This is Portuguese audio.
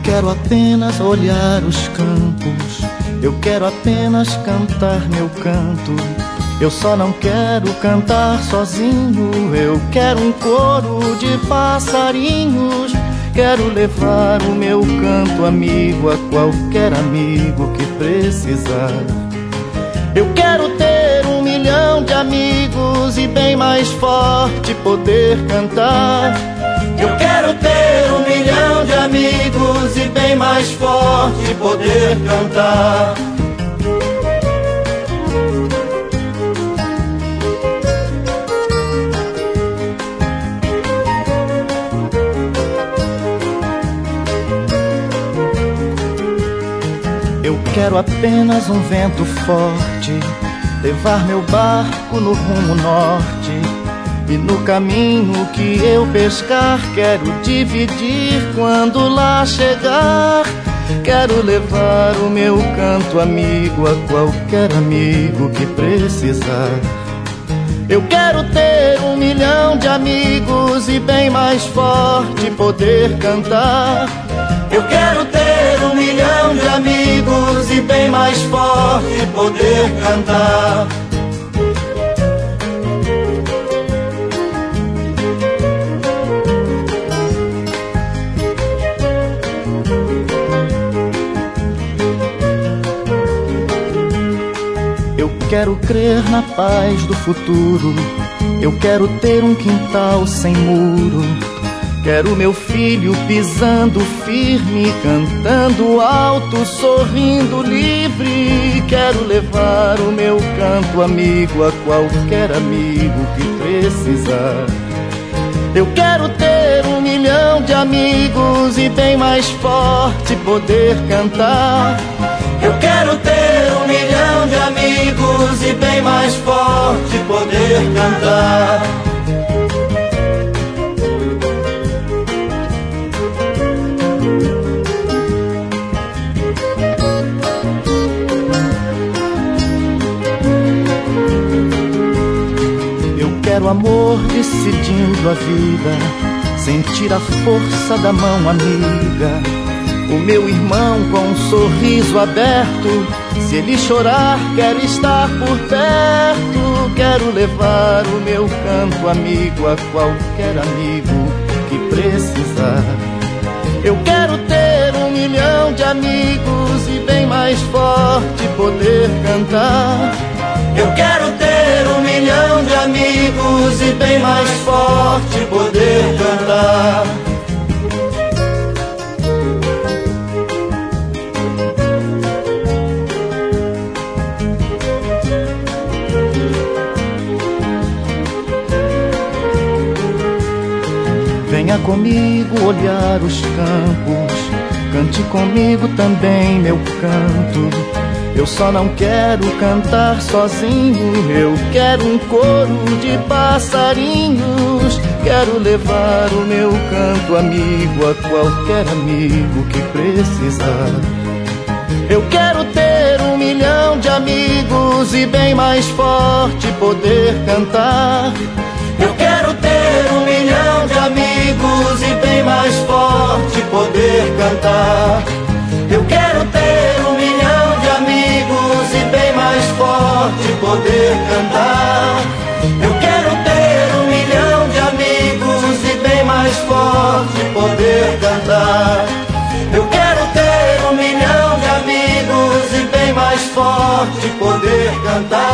quero apenas olhar os campos, eu quero apenas cantar meu canto. Eu só não quero cantar sozinho, eu quero um coro de passarinhos. Quero levar o meu canto amigo a qualquer amigo que precisar. Eu quero ter 1 milhão de amigos e bem mais forte poder cantar. Eu quero ter 1 milhão de amigos e bem mais forte poder cantar. Eu quero apenas um vento forte, levar meu barco no rumo norte. E no caminho que eu pescar, quero dividir quando lá chegar. Quero levar o meu canto amigo a qualquer amigo que precisar. Eu quero ter 1 milhão de amigos e bem mais forte poder cantar. Eu quero ter 1 milhão de amigos e bem mais forte poder cantar. Eu quero crer na paz do futuro, eu quero ter um quintal sem muro. Quero meu filho pisando firme, cantando alto, sorrindo livre. Quero levar o meu canto amigo a qualquer amigo que precisar. Eu quero ter 1 milhão de amigos e bem mais forte poder cantar. Eu quero ter 1 milhão de amigos e bem mais forte poder cantar. Quero amor decidindo a vida, sentir a força da mão amiga. O meu irmão com um sorriso aberto, se ele chorar, quero estar por perto. Quero levar o meu canto amigo a qualquer amigo que precisar. Eu quero ter 1 milhão de amigos e bem mais forte poder cantar. Eu quero ter 1 milhão de amigos e bem mais forte poder cantar. Venha comigo olhar os campos, cante comigo também meu canto. Eu só não quero cantar sozinho, eu quero um coro de passarinhos. Quero levar o meu canto amigo a qualquer amigo que precisar. Eu quero ter 1 milhão de amigos e bem mais forte poder cantar. Eu quero ter 1 milhão de amigos e bem mais forte poder cantar. Eu quero ter 1 milhão de amigos e bem mais forte poder cantar. Eu quero ter 1 milhão de amigos e bem mais forte poder cantar. Eu quero ter 1 milhão de amigos e bem mais forte poder cantar.